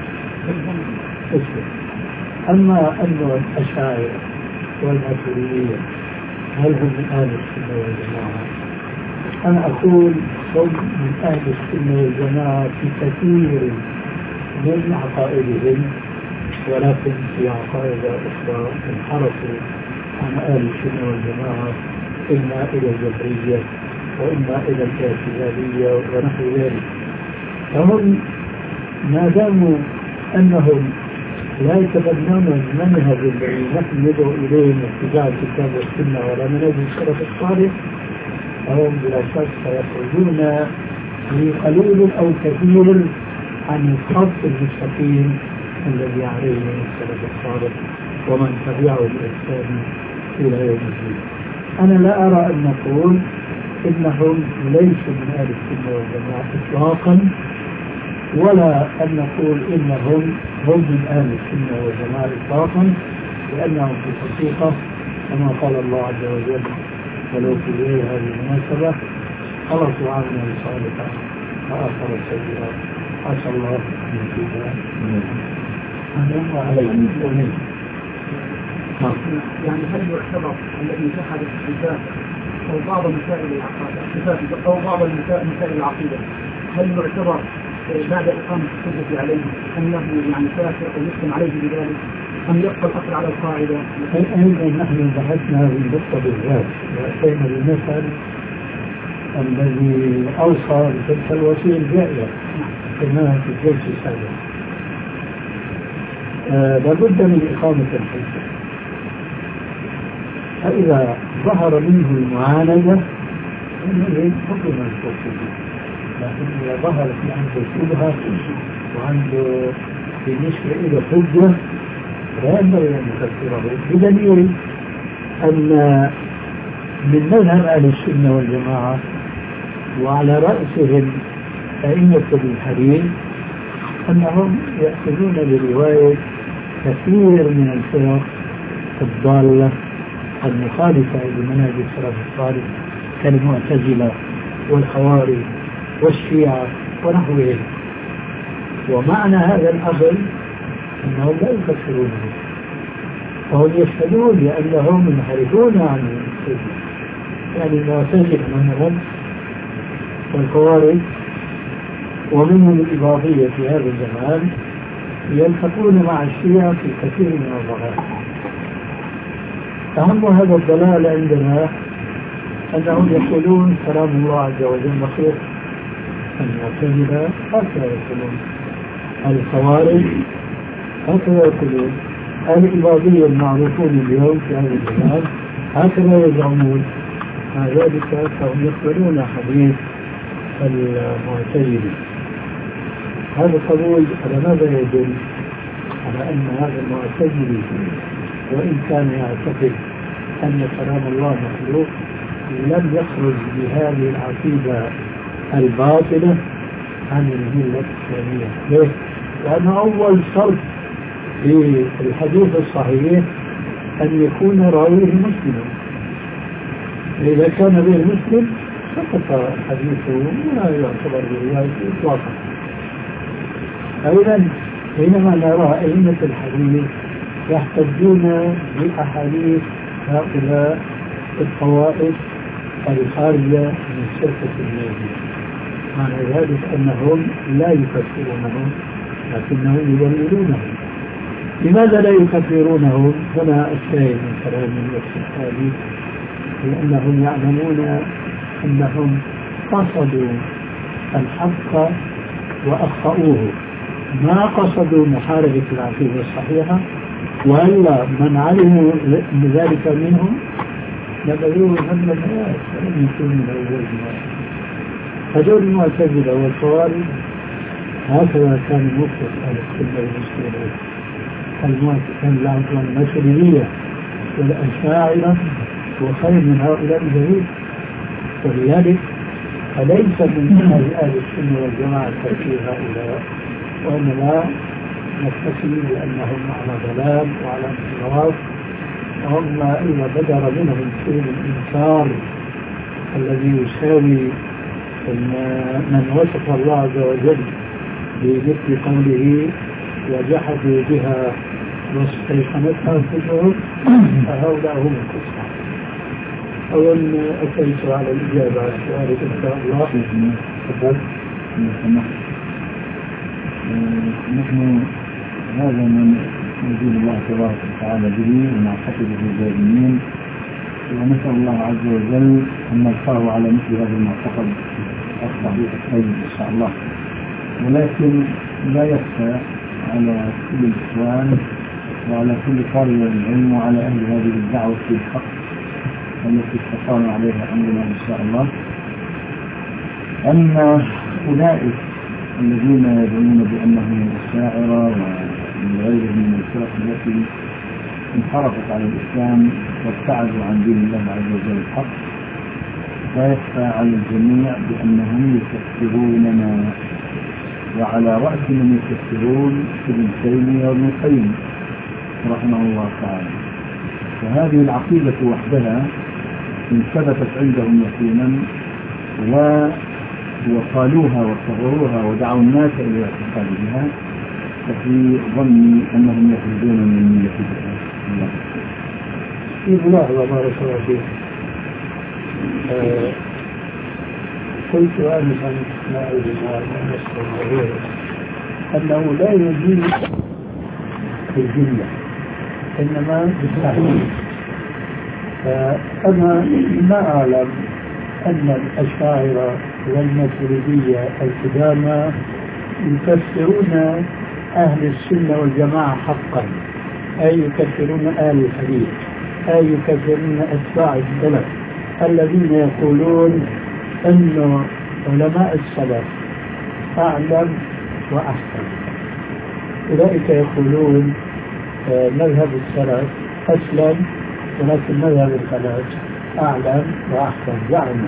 أما أن الأشاعرة والماتريدية هل هم من أهل السنة والجماعة؟ أنا أقول هم من أهل السنة والجماعة في كثير من عقائدهم، ولكن في عقائد أخرى انحرفوا عن أهل السنة والجماعة، إما إلى الجبرية وإما إلى الاعتزالية ونحو ذلك. فهم ما داموا أنهم لا يتبنون المنهج الذي نحن ندعو إليه من اتباع الكتاب والسنة ولا منهج السلف الصالح، فهم بلا شك سيخرجون بقليل أو كثير عن الخط المستقيم الذي عليه السلف الصالح ومن تبعه بإحسان إلى يوم الدين. أنا لا أرى أن نقول إنهم ليسوا من أهل السنة والجماعة إطلاقا، ولا أن نقول إنهم هم من أهل السنة والجماعة إطلاقا، لأنهم في الحقيقة كما قال الله عز وجل ولو في غير هذه المناسبة خلصوا عنا صالحا وآخر سيئا عسى الله أن يتوب عليهم. يعني هل يعتبر الذي جحد الصفات أو بعض مسائل العقيدة أو بعض مسائل العقيدة هل يعتبر بعد إقامة الحجة عليه أنه يعني كافر أو يحكم عليه بذلك أم يبقى الأصل على القاعدة؟ أيضا نحن بحثنا هذه النقطة بالذات وأتينا بمثل الذي أوصى بتلك الوصية الجائرة كما في الجلسة السابقة. آه لابد من إقامة الحجة، فإذا ظهر منه المعاندة فإنه حكم الحكم، لكن إذا ظهر في عنده شبهة وعنده بالنسبة إلى حجة لا ينبغي أن يكفره، بدليل أن من مذهب أهل السنة والجماعة وعلى رأسهم أئمة الحديث أنهم يأخذون برواية كثير من الفرق الضالة المخالفة لمنهج السلف الصالح كالمعتزلة والخوارج والشيعة ونحوهم. ومعنى هذا الأمر أنهم لا يكفرونه، فهم يشهدون لأنهم ينحرفون عن السنة، يعني المعتزلة مثلا والخوارج ومنهم الإباضية في هذا الزمان يلتقون مع الشيعة في كثير من الضلال. أهم هذا الضلال عندنا أنهم يقولون كلام الله عز وجل مخلوق، المعتزلة هكذا يقولون، الخوارج هكذا يقولون، الإباضية المعروفون اليوم في هذا الزمان هكذا يزعمون. مع ذلك فهم يقبلون حديث المعتزلة. هذا القبول على ماذا يدل؟ على أن هذا المعتزلي وإن كان يعتقد أن كلام الله مخلوق لم يخرج بهذه العقيدة الباطلة عن الملة الإسلامية. ليه؟ لأن أول شرط في الحديث الصحيح أن يكون راويه مسلما، إذا كان به مسلم سقط حديثه ولا يعتبر بروايته إطلاقا. أيضا حينما نرى أئمة الحديث يحتجون بأحاديث هؤلاء الطوائف الخارجة من الشركة الناجية، معنى ذلك أنهم لا يكفرونهم لكنهم يضللونهم. لماذا لا يكفرونهم؟ هنا الشاهد من كلام الوصفاني، لأنهم يعلمون أنهم قصدوا الحق وأخطأوه، ما قصدوا محاربة العقيدة الصحيحة، وإلا من علموا بذلك منهم نبذوه قبل الآيات ولم يكونوا من أول الناس. هذول المعتزلة والخوارج هكذا كان موقف أهل السنة والمسلمين. المعتزلة المشرعية والأشاعرة وخير من هؤلاء الجميع، ولذلك فليس من منهج أهل السنة والجماعة تكفير هؤلاء، وإنما نكتفي بأنهم على ضلال وعلى انحراف، وهم إذا بدر منهم شيء الإنكار الذي يساوي من وصف الله عز وجل بمثل قوله وجحدوا بها واستيقنتها أنفسهم فهؤلاء هم الكفار. أولا أتيت على الإجابة على سؤالك إن شاء الله. تفضل. نحن هذا من نجيب الله تبارك وتعالى به ونعتقده الجاهلين، ونسأل الله عز وجل أن نلقاه على مثل هذا المعتقد الصحيح الطيب إن شاء الله. ولكن لا يخفى على كل الإخوان وعلى كل طالب العلم وعلى أهل هذه الدعوة في الحق التي استقام عليها أمرنا إن شاء الله أن أولئك الذين يدعون بأنهم الشاعرة ومن غيرهم من الفرق التي انحرفت على الإسلام وابتعدوا عن دين الله عز وجل الحق، لا يخفى على الجميع بأنهم يكفروننا، وعلى رأس من يكفرون ابن تيمية وابن القيم رحمه الله تعالى. فهذه العقيدة وحدها إن ثبتت عندهم يقينا وقالوها وصغروها ودعوا الناس إلى الاعتقاد بها، ففي ظني أنهم يخرجون من ملة الله. في الله بارك الله فيك. قلت آنفا ما أريد أن أذكر أنه لا يجوز بالجملة إنما بالتحديد. فأنا ما أعلم أن الأشاعرة والماتريدية القدامى يكفرون أهل السنة والجماعة حقا، أي يكفرون أهل الحديث، أي يكفرون أتباع السلف الذين يقولون أن علماء السلف أعلم وأحسن. أولئك يقولون مذهب السلف أسلم ولكن مذهب الخلف أعلم وأحسن زعما.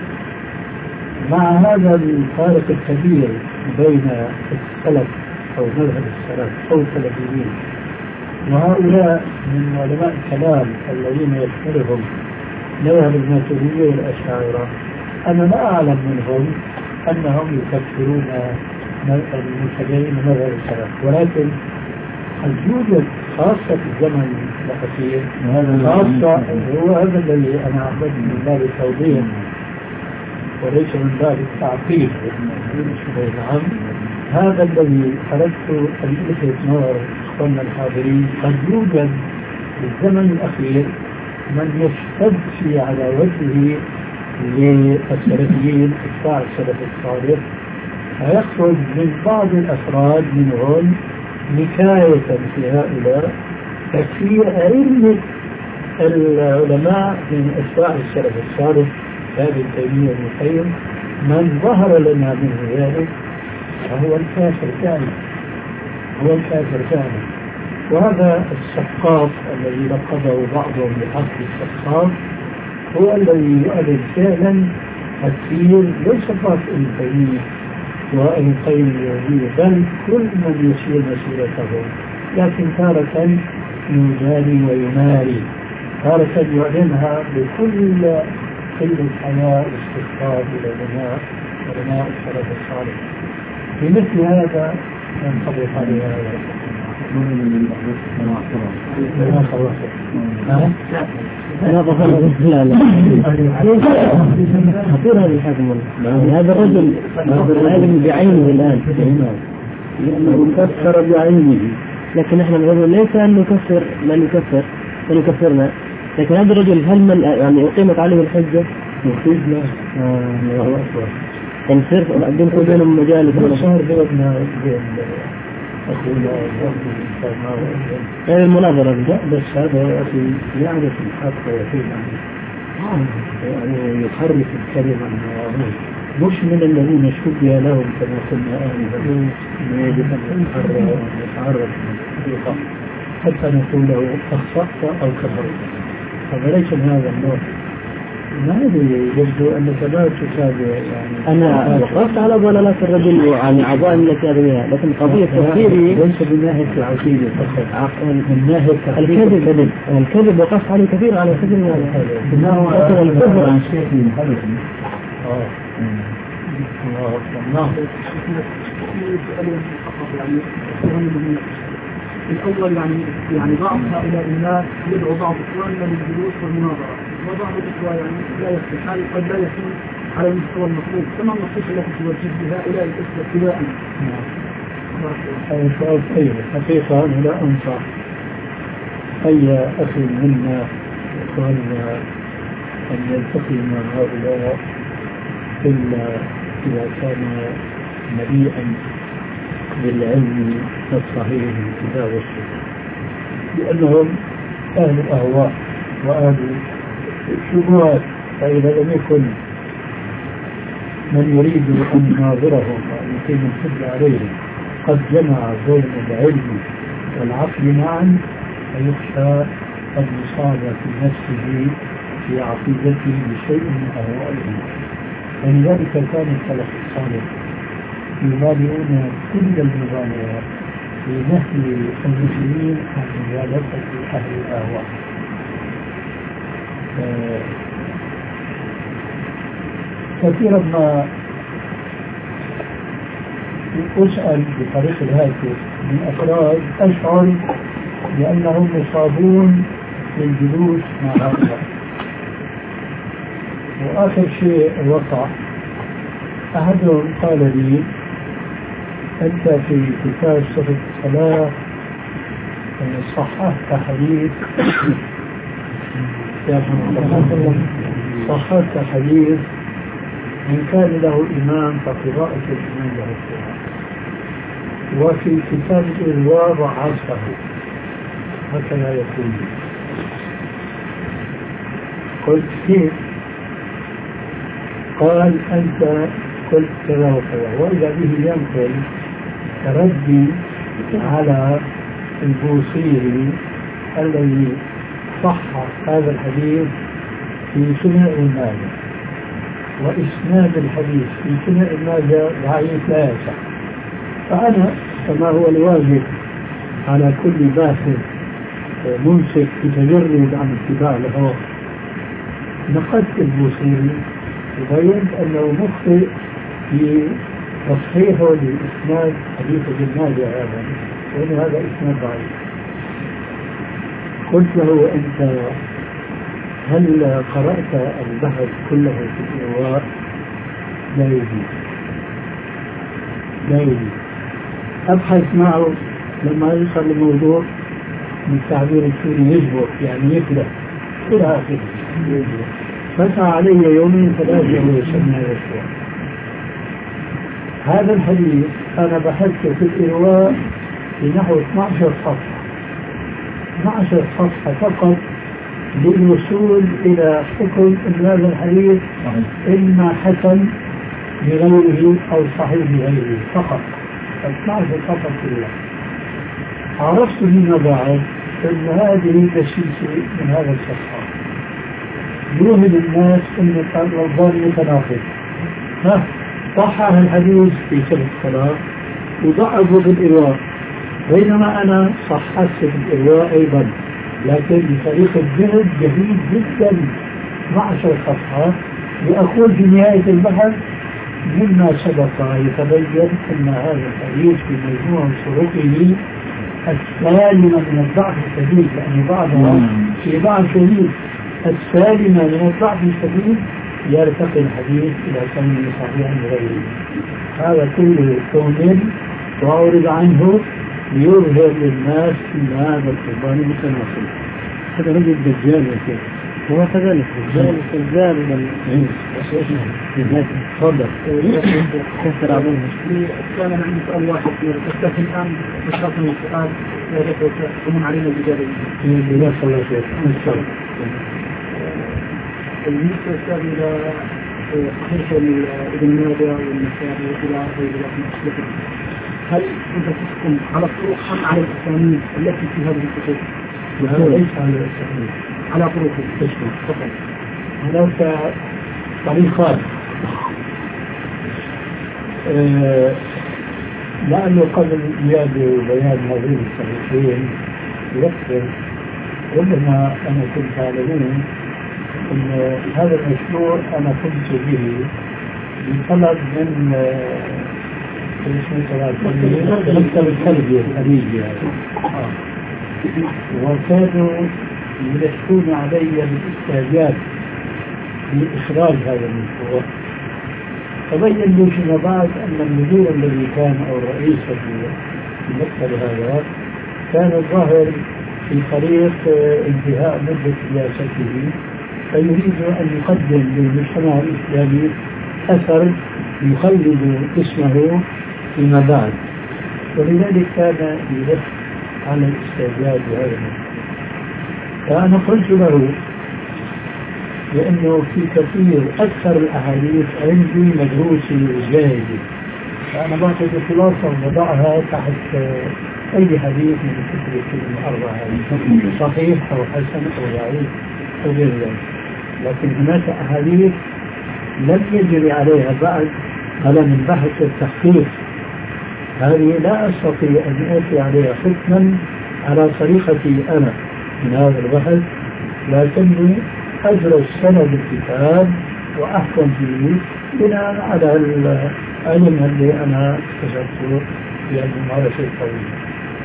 مع هذا الفارق الكبير بين السلف أو مذهب السلف أو السلفيين وهؤلاء من علماء الكلام الذين يشملهم مذهب الماتريدية والأشاعرة، أنا لا أعلم منهم أنهم يكفرون المتبعين مذهب السلف، ولكن قد يوجد خاصة في الزمن الأخير خاصة هو هذا الذي أنا أعبد من باب التوضيح وليس من باب التعقيد. نعم، هذا الذي أردت أن ألفت نظر إخواننا الحاضرين، قد يوجد في الزمن الأخير من يستبكي على وجهه للسلفيين اتباع السلف الصالح، فيخرج من بعض الأفراد منهم نكاية في هؤلاء، ففي أئمة العلماء من أتباع السلف الصالح ابن تيمية وابن القيم من ظهر لنا منه ذلك فهو الكافر كامل، هو الكافر كامل. وهذا السقاط الذي لقبه بعضهم بحق السقاط هو الذي يؤلف فعلا التفسير ليس فقط ابن تيمية وابن القيم الجوزية بل كل من يسير مسيرته، لكن تارة يجاري ويماري، تارة يعلنها بكل قلة حياء واستغفار إلى علماء علماء السلف الصالح. في مثل هذا ينطبق عليه هذا. لا ظهر لا لا خطير هذا الحكم. هذا الرجل هذا العالم بعينه الآن لأنه كفر بعينه، لكن احنا نقول ليس أن نكفر من يكفر من يكفرنا، لكن هذا الرجل هل من يعني أقيمت عليه الحجة؟ مفيد له. الله أكبر. يعني صرف بينكم بينهم مجالس ولا صار بيننا بين أخونا يعني المناظرة لا بس هذا يا أخي يعرف الحق ويحيل عنه، يعني يخرف الكلمة عن مواضيع، مش من الذين شبه لهم كما قلنا آنفا ما يجب أن يتعرف من الحقيقة حتى نقول له أخطأت أو كفرت. هذا ليس من هذا النوع. ما أدري يبدو أنك لا تتابع يعني. أنا وقفت على ضلالات الرجل يعني عظائم الأكاديمية، لكن قضية تفسيري ليس من ناحية العقيدة فقط، من ناحية الكذب. الكذب وقفت عليه كثير على سبيل هذا. إنه الكذب عن شيخ من حدث. آه. الله الله. الأول يعني يعني بعض هؤلاء الناس يدعو بعض إخواننا للجلوس والمناظرة، وبعض الإخوة يعني لا يستحال قد لا يكون على المستوى المطلوب، كما النصوص التي توجه بهؤلاء الإخوة ابتداء. هذا سؤال طيب، حقيقة أنا لا أنصح أي أخي منا إخواننا أن يلتقي مع هؤلاء إلا إذا كان مليئا بالعلم الصحيح من الكتاب والسنة، لأنهم أهل أهواء وأهل شبهات، فإذا لم يكن من يريد أن يناظرهم وأن يقيم الحجة عليهم قد جمع بين العلم والعقل معا، فيخشى أن يصاب في نفسه في عقيدته بشيء من أهوائهم. ولذلك كان السلف الصالح يبالغون كل المبالغة في نهي المسلمين عن مجالسة أهل الأهواء. كثيرا ما أسأل بطريق الهاتف من أفراد أشعر بأنهم يصابون بالجلوس مع هؤلاء، وآخر شيء وقع أحدهم قال لي أنت في كتاب صفة الصلاة صححت حديث صححت حديث من كان له إمام فقراءة الإمام له قراءة. وفي كتاب الإرواء ضعفه هكذا يقول. قلت كيف؟ قال أنت قلت كذا وكذا، وإذا به ينقل تردي على البوصيري الذي صح هذا الحديث في سنن ابن ماجه، وإسناد الحديث في سنن ابن ماجه ضعيف لا يصح. فأنا كما هو الواجب على كل باحث منصف يتجرد عن اتباع الهوى، نقدت البوصيري وبينت أنه مخطئ في تصحيحه لإسناد حديث ابن ماجه هذا، وأن هذا إسناد ضعيف. قلت له أنت هل قرأت البحث كله في الإرواء؟ لا يجوز لا يجوز. أبحث معه لما يوصل الموضوع من التعبير السوري يجبر، يعني يكلف إلى آخره. فتح علي يومين ثلاثة ويسمى يسوع. هذا الحديث أنا بحثت في الإرواء في نحو اثني عشر صفحة اثني عشر صفحة فقط للوصول إلى حكم أن هذا الحديث إما حسن لغيره أو صحيح لغيره فقط. اثني عشر صفحة كلها. عرفت فيما بعد أن هذه تشييس من هذا الصفحة يوهم الناس أن الظن متناقض. ها صحح الحديث في سبب الصلاة وضعفه في الإرواء، بينما أنا صححت في الإرواء أيضا لكن بطريقة جهد جديد جدا اثني عشر صفحة، لأقول في نهاية البحث مما سبق يتبين أن هذا الحديث في مجموع شروطه السالمة من الضعف الشديد، لأن بعضها في بعض شديد السالمة من الضعف الشديد يرتقي الحديث إلى كونه صحيحا لغيره. هذا كله كامل وأورد عنه ليظهر للناس أن هذا القربان متناقض. هذا رجل دجال يا شيخ. هو كذلك دجال دجال من تفضل. كثر عظيم. كان عندي سؤال واحد بس الآن نشرتني السؤال ومن علينا الإجابة. جزاك الله خير. إن شاء الله. بالنسبة إلى صحيح ابن ماجه والنسائي وإلى آخره، هل أنت تحكم على الطرق أم على الأسانيد التي في هذه الكتب؟ ليس على الأسانيد، على طرق التشبه فقط. هناك طريقان. أه لأنه قبل إيجاد وبيان هذين الصحيحين يكثر، ربما أنا كنت أعلمون أن هذا المشروع أنا كنت به بطلب من مكتب التربية الخليجي، وكانوا يلحقون علي بالاستعجال لإخراج هذا المشروع. تبين لي فيما بعد أن المدير الذي كان أو الرئيس في المكتب هذا كان الظاهر في طريق انتهاء مدة رئاسته، فيريد أن يقدم للمجتمع الإسلامي أثر يخلد اسمه فيما بعد، ولذلك كان يلح على الاستعجال بهذا الموضوع. فأنا قلت له لأنه في كثير أكثر الأحاديث عندي مدروسة وجاهزة، فأنا بعطي خلاصة وضعها تحت أي حديث من الكتب الأربعة صحيح أو حسن أو ضعيف أو غير ذلك. لكن هناك أحاديث لم يجري عليها بعد على من بحث التحقيق، هذه لا أستطيع أن أتي عليها حكما على طريقتي أنا من هذا البحث، لكني أدرس سند الكتاب وأحكم فيه بناء على العلم الذي أنا اكتسبته في الممارسة الطويلة.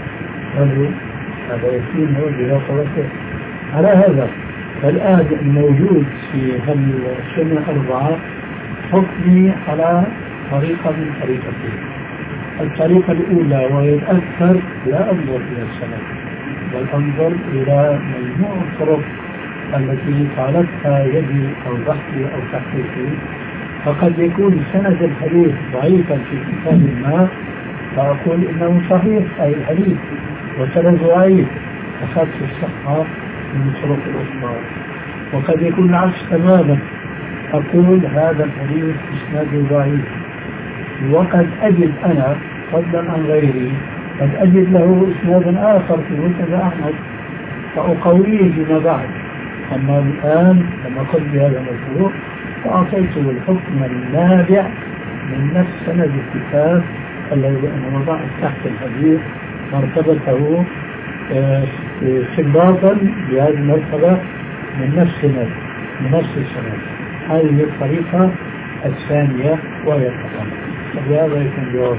هذا يكفينا وجزاك الله خير. على هذا الآن موجود في هالسنة أربعة حكمي على طريقة من طريقتين. الطريقة الأولى وهي الأكثر لا أنظر إلى السند بل أنظر إلى مجموع الطرق التي فعلتها يدي أو بحثي أو تحقيقي فقد يكون سند الحديث ضعيفا في كتاب ما فأقول إنه صحيح أي الحديث، وسند ضعيف أخذت الصحة من طرق الأخبار. وقد يكون العكس تماما، أقول هذا الحديث إسناده ضعيف، وقد أجد أنا فضلا عن غيري قد أجد له إسنادا آخر في مسند أحمد فأقويه فيما بعد. أما الآن لما قلت بهذا المشروع فأعطيته الحكم النابع من نفس سند الكتاب الذي أنا وضعت تحت الحديث مرتبته استنباطا بهذه المرتبة من نفس السند من نفس السند. هذه الطريقة الثانية وهي الحكم. وبهذا يكون جواب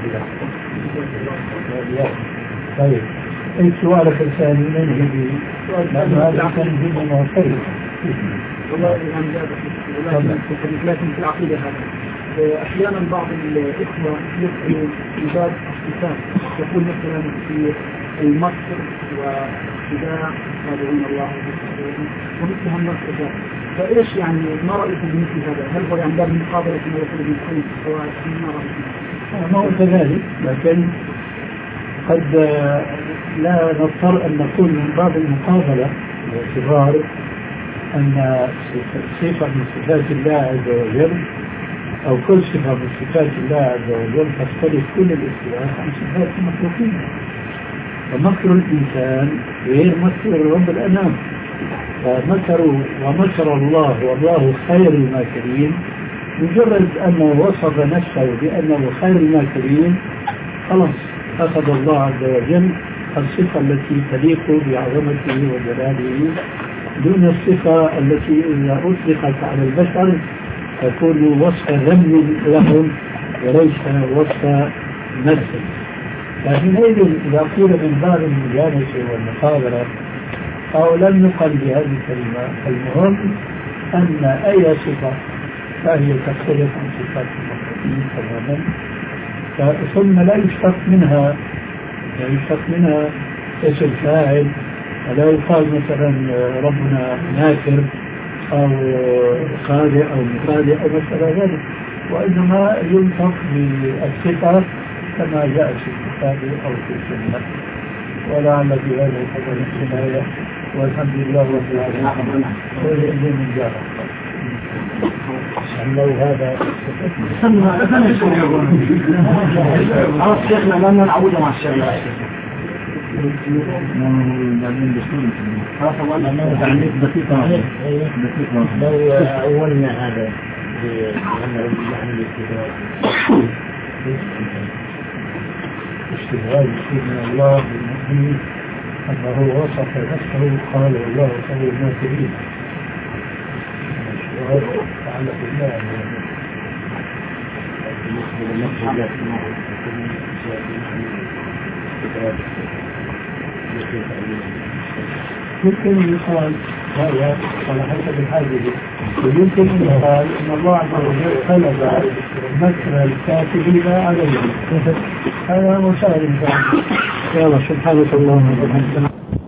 له. طيب أي سؤالك الثاني ننهي به لأن هذا كان به معترف. والله الآن جابت لكن في العقيدة هذا أحيانا بعض الإخوة يسألوا في باب الصفات، يقول مثلا في المكر وخداع يدعون الله ومثل هم الصفات، فإيش يعني ما رأيكم بمثل هذا؟ هل هو يعني باب المقابلة كما يقول ابن القيم سواء ما رأيكم؟ ما هو كذلك، لكن قد لا نضطر أن نقول من باب المقابلة باعتبار أن صفة من صفات الله عز وجل أو كل صفة من صفات الله عز وجل تختلف كل الاختلاف عن صفات المخلوقين. ومكر الإنسان غير مكر رب الأنام، فمكروا ومكر الله والله خير الماكرين. مجرد أنه وصف نفسه بأنه خير الماكرين خلاص أخذ الله عز وجل الصفة التي تليق بعظمته وجلاله دون الصفة التي إذا أطلقت على البشر تكون وصف ذم لهم وليس وصف نفس. فحينئذ إذا قيل من باب المجانسة والمقابلة أو لم يقل بهذه الكلمة، المهم أن أي صفة فهي تختلف عن صفات المخلوقين تماما، ثم لا يشتق منها لا يشتق منها اسم فاعل، ولا يقال مثلا ربنا ناكر أو خالق أو مخالق أو مثل ذلك، وإنما ينطق بالصفة كما جاء في الكتاب أو في السنة. ولعل في هذا القدر الكفاية، والحمد لله رب العالمين. ولئن من جاره لو هذا خلاص شيخنا لأننا نعود مع الشيخ لو أولنا هذا بأن استدلال من الله بالمؤمنين أنه وصف نفسه قال الله خير الماكرين. تعلق بالله يمكن يقال هذا على حسب الحاجة، ويمكن أن يقال أن الله عز وجل قلب مكر الكافرين عليهم. هذا مسائل. يلا سبحانك اللهم وبحمدك.